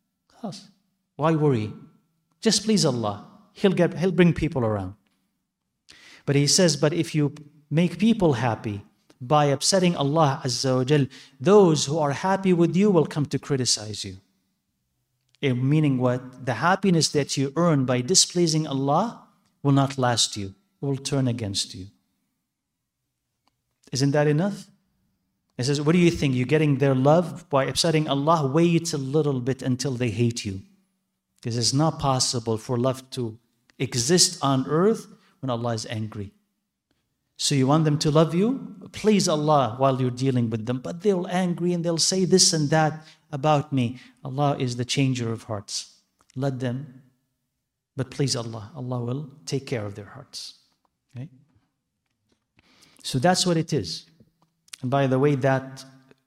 Why worry? Just please Allah. He'll get, He'll bring people around. But he says, but if you make people happy by upsetting Allah Azza wa Jal, those who are happy with you will come to criticize you. Meaning what? The happiness that you earn by displeasing Allah will not last you. It will turn against you. Isn't that enough? He says, what do you think? You're getting their love by upsetting Allah? Wait a little bit until they hate you. Because it's not possible for love to exist on earth when Allah is angry. So you want them to love you? Please Allah while you're dealing with them. But they'll angry and they'll say this and that about me. Allah is the changer of hearts. Let them, but please Allah. Allah will take care of their hearts. Okay? So that's what it is. And by the way, that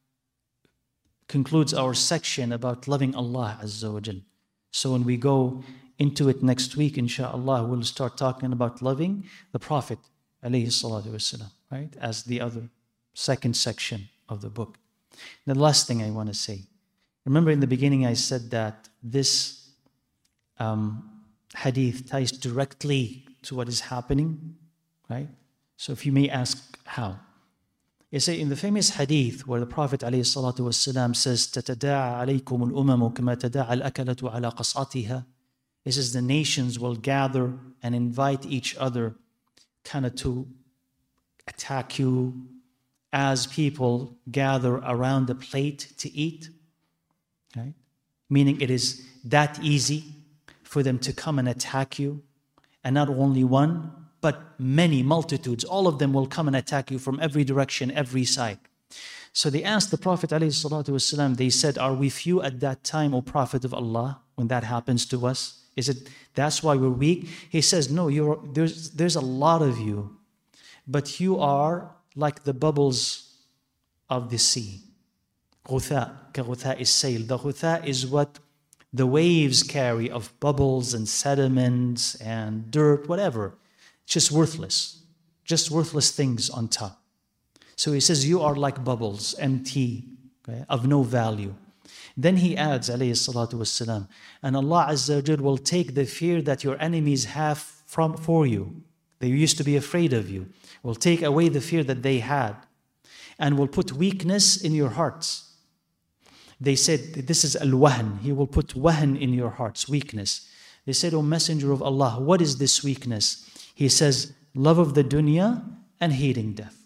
concludes our section about loving Allah Azza wa Jal. So when we go into it next week, inshallah, we'll start talking about loving the Prophet alayhi salatu wasalam, right? As the other second section of the book. The last thing I want to say. Remember in the beginning I said that this um, hadith ties directly to what is happening, right? So if you may ask how. You say in the famous hadith where the Prophet ﷺ says, تَتَدَاعَ عَلَيْكُمُ الْأُمَمُ كَمَا تَدَاعَ الْأَكَلَةُ عَلَى قَصْعَتِهَا. It says the nations will gather and invite each other kind of to attack you as people gather around the plate to eat. Right? Meaning it is that easy for them to come and attack you. And not only one, but many multitudes, all of them will come and attack you from every direction, every side. So they asked the Prophet ﷺ, they said, are we few at that time, O Prophet of Allah, when that happens to us? Is it, that's why we're weak? He says, no, you're, there's, there's a lot of you, but you are like the bubbles of the sea. غُثَاء كَغُثَاءِ السَّيْلِ. The غُثَاء is what the waves carry of bubbles and sediments and dirt, whatever. It's just worthless. Just worthless things on top. So he says, you are like bubbles, empty, okay, of no value. Then he adds, alayhi salatu wassalam, and Allah Azza wa Jal will take the fear that your enemies have from for you. They used to be afraid of you. Will take away the fear that they had and will put weakness in your hearts. They said, this is al-wahn. He will put wahn in your hearts, weakness. They said, O Messenger of Allah, what is this weakness? He says, love of the dunya and hating death.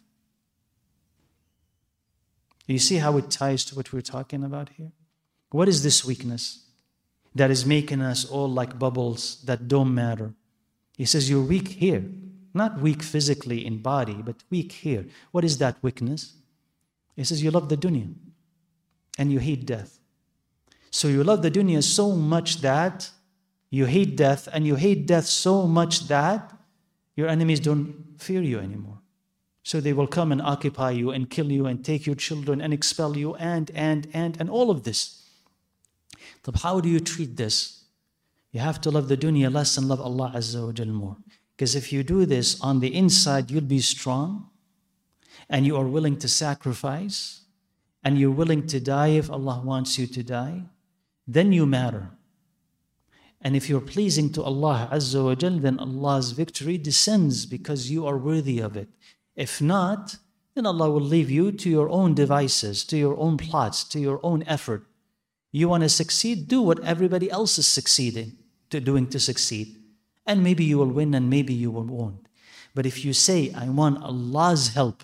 You see how it ties to what we're talking about here? What is this weakness that is making us all like bubbles that don't matter? He says, you're weak here. Not weak physically in body, but weak here. What is that weakness? He says, you love the dunya and you hate death. So you love the dunya so much that you hate death, and you hate death so much that your enemies don't fear you anymore. So they will come and occupy you and kill you and take your children and expel you and, and, and, and all of this. But how do you treat this? You have to love the dunya less and love Allah Azza wa Jal more. Because if you do this on the inside, you'll be strong and you are willing to sacrifice and you're willing to die if Allah wants you to die, then you matter. And if you're pleasing to Allah Azza wa Jal, then Allah's victory descends because you are worthy of it. If not, then Allah will leave you to your own devices, to your own plots, to your own effort. You want to succeed? Do what everybody else is succeeding to doing to succeed. And maybe you will win and maybe you will won't. But if you say, I want Allah's help,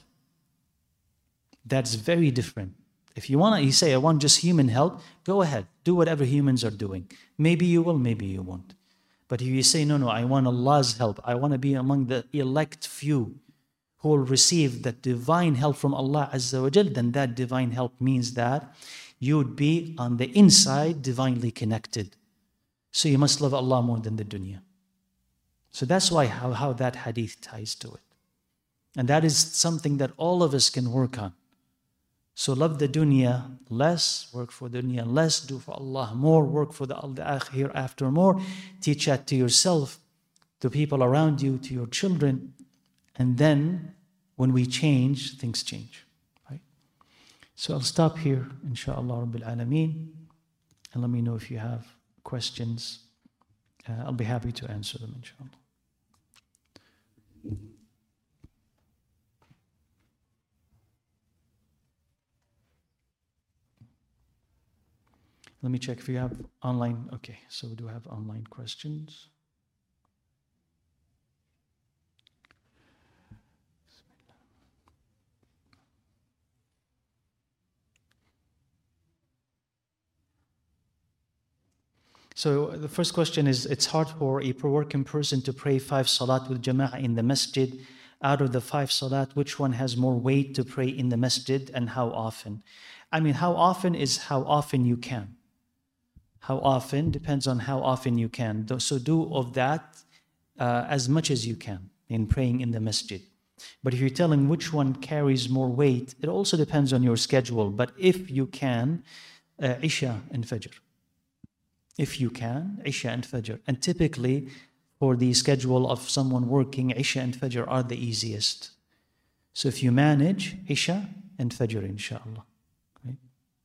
that's very different. If you want to, you say, I want just human help, go ahead. Do whatever humans are doing. Maybe you will, maybe you won't. But if you say, no, no, I want Allah's help. I want to be among the elect few who will receive that divine help from Allah Azza wa Jal, then that divine help means that you would be on the inside divinely connected. So you must love Allah more than the dunya. So that's why how, how that hadith ties to it. And that is something that all of us can work on. So love the dunya less, work for the dunya less, do for Allah more, work for the hereafter more. Teach that to yourself, to people around you, to your children. And then when we change, things change. Right? So I'll stop here, inshaAllah Rabbil Alameen. And let me know if you have questions. Uh, I'll be happy to answer them, inshaAllah. Let me check if you have online. Okay, so we do have online questions. So the first question is, it's hard for a working person to pray five salat with jama'ah in the masjid. Out of the five salat, which one has more weight to pray in the masjid and how often? I mean, how often is how often you can. How often depends on how often you can. So do of that uh, as much as you can in praying in the masjid. But if you're telling which one carries more weight, it also depends on your schedule. But if you can, uh, Isha and Fajr. If you can, Isha and Fajr. And typically, for the schedule of someone working, Isha and Fajr are the easiest. So if you manage, Isha and Fajr, inshallah. Right?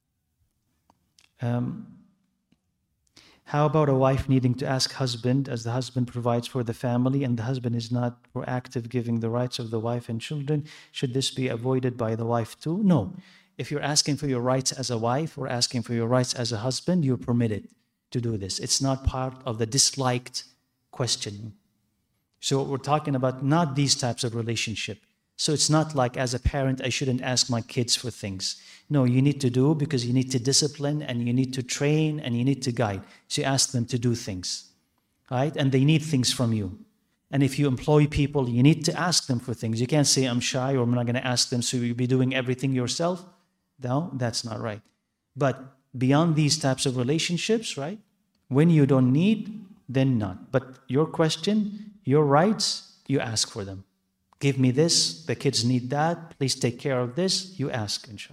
Um, how about a wife needing to ask husband, as the husband provides for the family and the husband is not proactive giving the rights of the wife and children? Should this be avoided by the wife too? No. If you're asking for your rights as a wife or asking for your rights as a husband, you're permitted to do this. It's not part of the disliked question. So we're talking about not these types of relationship. So it's not like as a parent, I shouldn't ask my kids for things. No, you need to do because you need to discipline and you need to train and you need to guide. So you ask them to do things, right? And they need things from you. And if you employ people, you need to ask them for things. You can't say, I'm shy or I'm not going to ask them, so you'll be doing everything yourself. No, that's not right. But beyond these types of relationships, right? When you don't need, then not. But your question, your rights, you ask for them. Give me this, the kids need that, please take care of this, you ask, inshallah.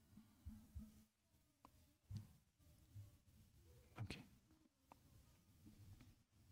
Okay.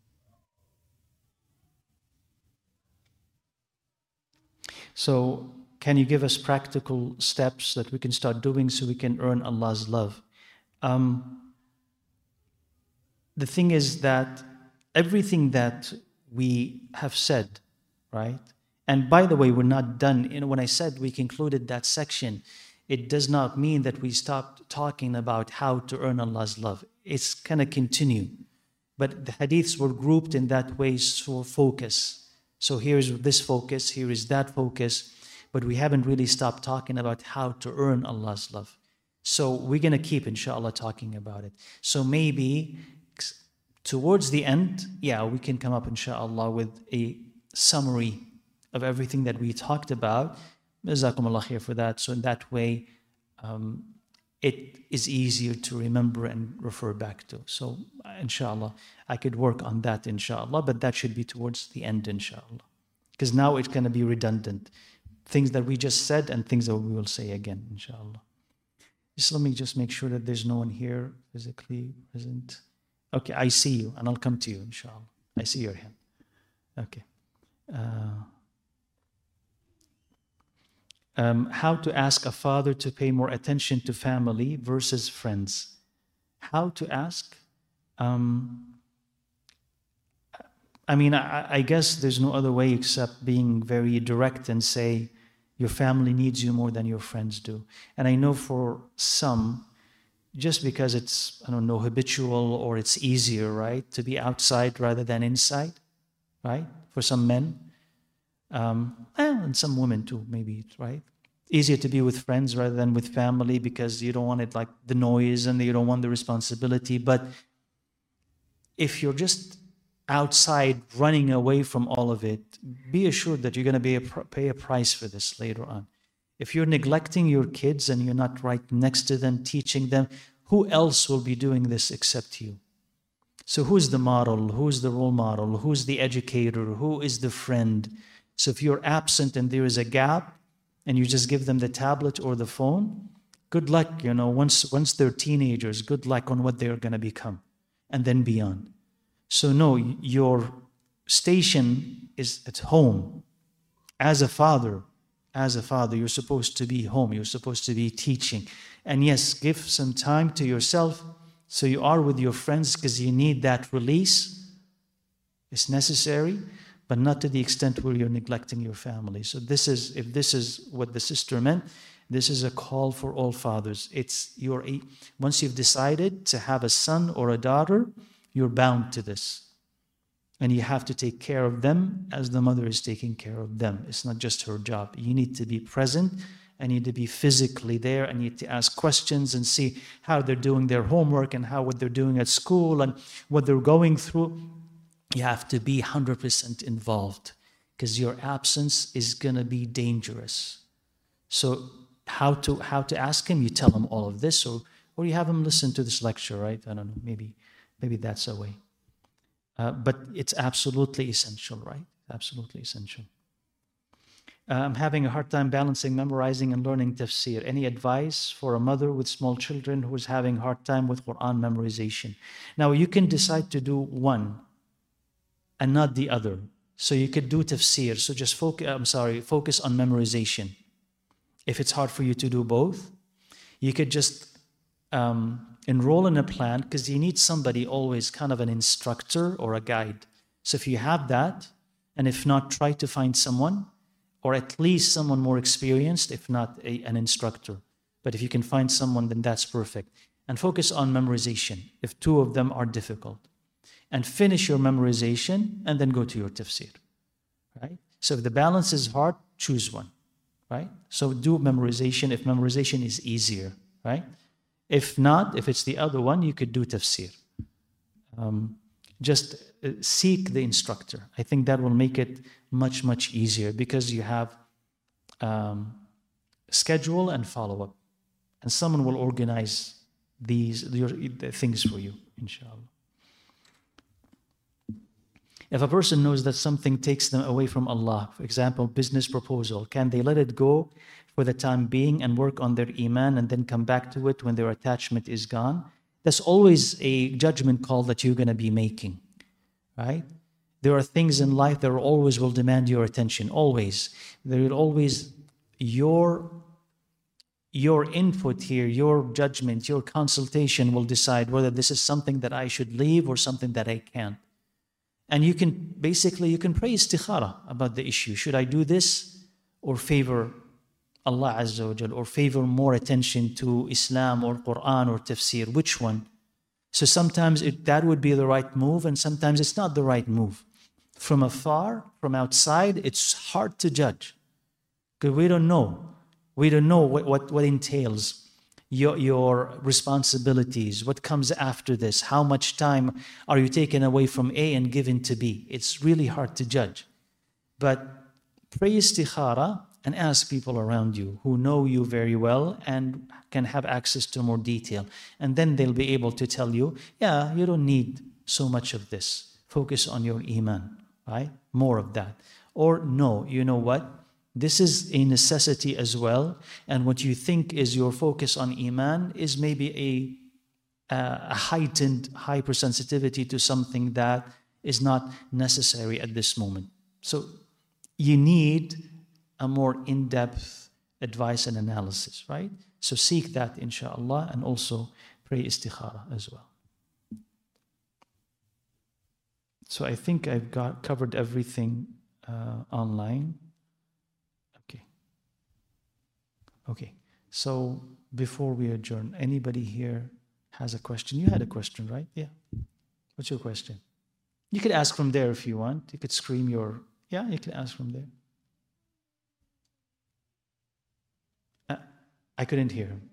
So can you give us practical steps that we can start doing so we can earn Allah's love? Um, the thing is that everything that we have said, right? And by the way, we're not done. You know, when I said we concluded that section, it does not mean that we stopped talking about how to earn Allah's love. It's going to continue. But the hadiths were grouped in that way for focus. So here's this focus, here is that focus, but we haven't really stopped talking about how to earn Allah's love. So we're going to keep, inshallah, talking about it. So maybe towards the end, yeah, we can come up, inshallah, with a summary of everything that we talked about. Jazakumullah khair for that. So in that way, um, it is easier to remember and refer back to. So inshallah, I could work on that, inshallah, but that should be towards the end, inshallah. Because now it's going to be redundant. Things that we just said and things that we will say again, inshallah. Just let me just make sure that there's no one here physically present. Okay, I see you, and I'll come to you, inshallah. I see your hand. Okay. Uh, um, how to ask a father to pay more attention to family versus friends. How to ask? Um, I mean, I, I guess there's no other way except being very direct and say, your family needs you more than your friends do. And I know for some, just because it's, I don't know, habitual or it's easier, right, to be outside rather than inside, right, for some men. Um, and some women too, maybe, right? Easier to be with friends rather than with family because you don't want it like the noise and you don't want the responsibility. But if you're just outside running away from all of it, be assured that you're going to be a, pay a price for this later on. If you're neglecting your kids and you're not right next to them, teaching them, who else will be doing this except you? So who's the model? Who's the role model? Who's the educator? Who is the friend? So if you're absent and there is a gap and you just give them the tablet or the phone, good luck, you know, once, once they're teenagers, good luck on what they're going to become and then beyond. So no, your station is at home. As a father, as a father, you're supposed to be home. You're supposed to be teaching. And yes, give some time to yourself so you are with your friends because you need that release. It's necessary, but not to the extent where you're neglecting your family. So this is, if this is what the sister meant, this is a call for all fathers. It's your, once you've decided to have a son or a daughter, you're bound to this. And you have to take care of them as the mother is taking care of them. It's not just her job. You need to be present. I need to be physically there. I need to ask questions and see how they're doing their homework and how what they're doing at school and what they're going through. You have to be one hundred percent involved because your absence is going to be dangerous. So how to how to ask him? You tell him all of this, or or you have him listen to this lecture, right? I don't know. Maybe maybe that's a way. Uh, but it's absolutely essential, right? Absolutely essential. Uh, I'm having a hard time balancing memorizing and learning tafsir. Any advice for a mother with small children who is having a hard time with Quran memorization? Now, you can decide to do one and not the other. So you could do tafsir. So just focus, I'm sorry, focus on memorization. If it's hard for you to do both, you could just um, enroll in a plan because you need somebody always kind of an instructor or a guide. So if you have that, and if not, try to find someone, or at least someone more experienced, if not a, an instructor. But if you can find someone, then that's perfect. And focus on memorization if two of them are difficult. And finish your memorization and then go to your tafsir. Right? So if the balance is hard, choose one. Right? So do memorization if memorization is easier. Right? If not, if it's the other one, you could do tafsir. Um, just uh, seek the instructor. I think that will make it much, much easier because you have um, schedule and follow-up. And someone will organize these your, the things for you, inshallah. If a person knows that something takes them away from Allah, for example, business proposal, can they let it go for the time being and work on their iman and then come back to it when their attachment is gone? That's always a judgment call that you're going to be making, right? There are things in life that always will demand your attention, always. There will always, your your input here, your judgment, your consultation will decide whether this is something that I should leave or something that I can't. And you can, basically, you can pray istikhara about the issue. Should I do this or favor Allah Azza wa Jal, or favor more attention to Islam or Quran or tafsir? Which one? So sometimes it, that would be the right move, and sometimes it's not the right move. From afar, from outside, it's hard to judge, because we don't know. We don't know what, what, what entails your, your responsibilities, what comes after this, how much time are you taking away from A and given to B. It's really hard to judge. But pray istikhara and ask people around you who know you very well and can have access to more detail. And then they'll be able to tell you, yeah, you don't need so much of this. Focus on your iman, right? More of that. Or no, you know what? This is a necessity as well, and what you think is your focus on iman is maybe a, a heightened hypersensitivity to something that is not necessary at this moment. So you need a more in-depth advice and analysis, right? So seek that, inshallah, and also pray istikhara as well. So I think I've got covered everything uh, online. Okay, so before we adjourn, anybody here has a question? You had a question, right? Yeah. What's your question? You could ask from there if you want. You could scream your, yeah, you can ask from there. Uh, I couldn't hear him.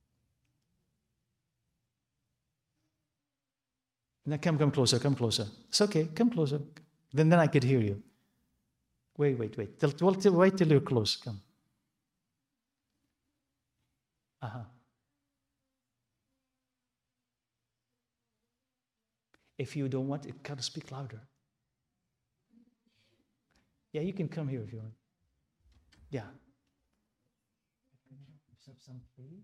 Now come, come closer, come closer. It's okay, come closer. Then, then I could hear you. Wait, wait, wait. Till, till, till, wait till you're close, come. Uh-huh. If you don't want it, gotta speak louder. Yeah, you can come here if you want. Yeah. Some please.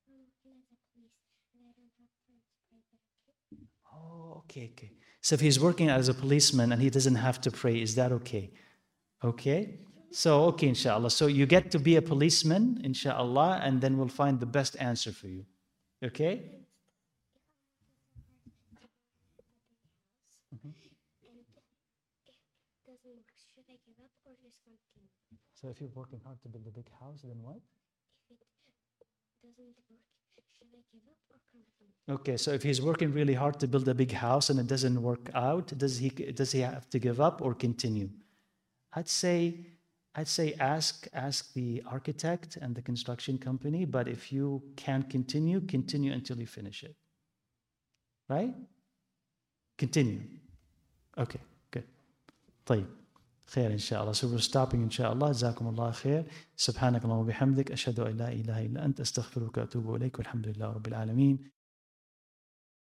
Oh, okay, okay. So if he's working as a policeman and he doesn't have to pray, is that okay? Okay. So, okay, inshallah. So you get to be a policeman, inshallah, and then we'll find the best answer for you. Okay? Mm-hmm. So if you're working hard to build a big house, then what? If it doesn't work, should I give up or continue? Okay, so if he's working really hard to build a big house and it doesn't work out, does he does he have to give up or continue? I'd say I'd say ask ask the architect and the construction company, but if you can't continue, continue until you finish it. Right? Continue. Okay, good. طيب. خير إن شاء الله. So we're stopping إن شاء الله. جزاكم الله خير. سبحانك اللهم وبحمدك أشهد أن لا إله إلا أنت أستغفرك وأتوب إليك والحمد لله رب العالمين.